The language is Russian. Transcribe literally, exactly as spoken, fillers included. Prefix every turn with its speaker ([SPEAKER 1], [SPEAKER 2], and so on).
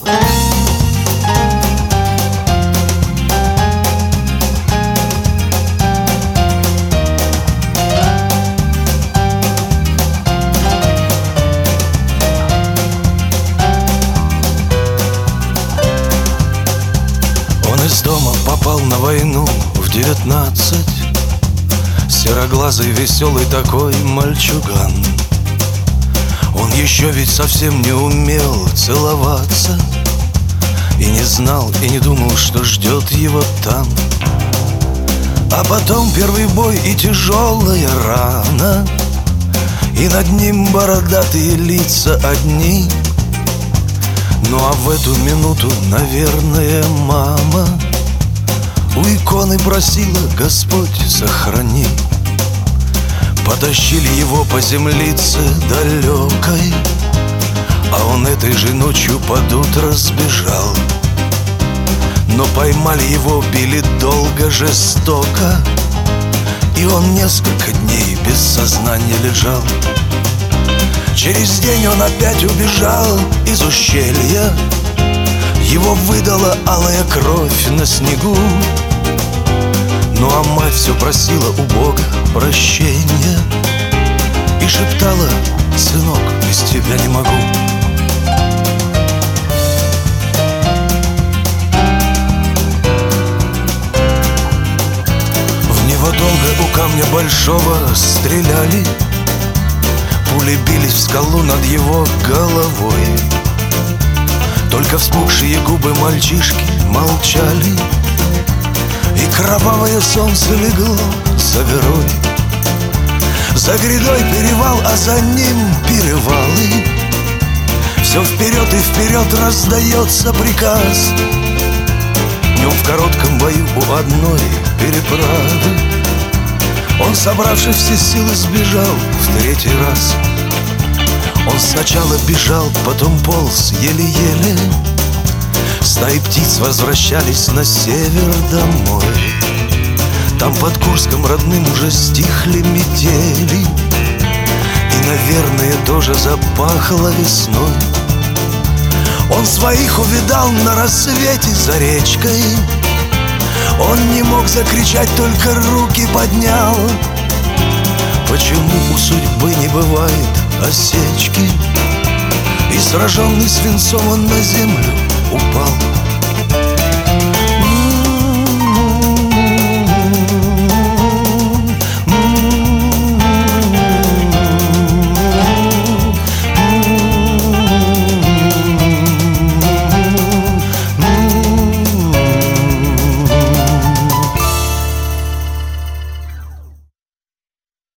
[SPEAKER 1] Из дома попал на войну в девятнадцать. Сероглазый, веселый такой мальчуган. Он еще ведь совсем не умел целоваться, и не знал, и не думал, что ждет его там. А потом первый бой и тяжелая рана, и над ним бородатые лица одни. Ну а в эту минуту, наверное, мама у иконы просила: Господь, сохрани. Потащили его по землице далекой, а он этой же ночью под утро сбежал. Но поймали его, били долго, жестоко, и он несколько дней без сознания лежал. Через день он опять убежал из ущелья. Его выдала алая кровь на снегу. Ну а мать все просила у Бога прощения и шептала: сынок, без тебя не могу. В него долго у камня большого стреляли. Пули бились в скалу над его головой. Только вспухшие губы мальчишки молчали, и кровавое солнце легло за горой. За грядой перевал, а за ним перевалы. Все вперед и вперед раздается приказ. Днем в коротком бою у одной переправы он, собравший все силы, сбежал в третий раз. Он сначала бежал, потом полз еле-еле. Стаи птиц возвращались на север домой. Там под Курском родным уже стихли метели, и, наверное, тоже запахло весной. Он своих увидал на рассвете за речкой. Он не мог закричать, только руки поднял. Почему у судьбы не бывает осечки? И сраженный свинцом он на землю упал.